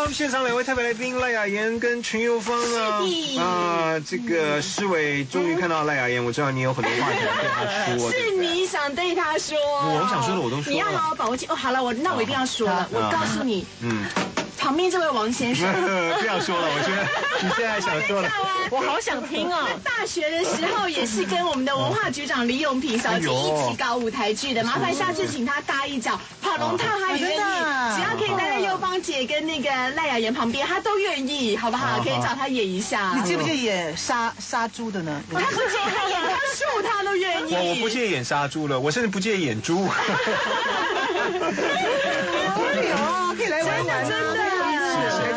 现场2位特别来宾赖雅妍跟陈佑芳啊，这个诗伟终于看到赖雅妍，我知道你有很多话想对他说。 是你想对他说， 我想说的我都说了。 你要好好把握好了，那我一定要说了，我告诉你，旁边这位王先生， 不要说了，我觉得你现在想说的， 我好想听哦。大学的时候也是跟我们的文化局长李永平小姐一起搞舞台剧的，麻烦下次请她搭一脚跑龙套，她也愿意，只要可以待在佑芳姐跟那个赖雅妍旁边，她都愿意，好不好？可以找她演一下。 你介不介意演杀猪的呢？ 她不介意，她演她树她都愿意。 我不介意演杀猪了，我甚至不介意演猪。 可以来玩玩， 真的。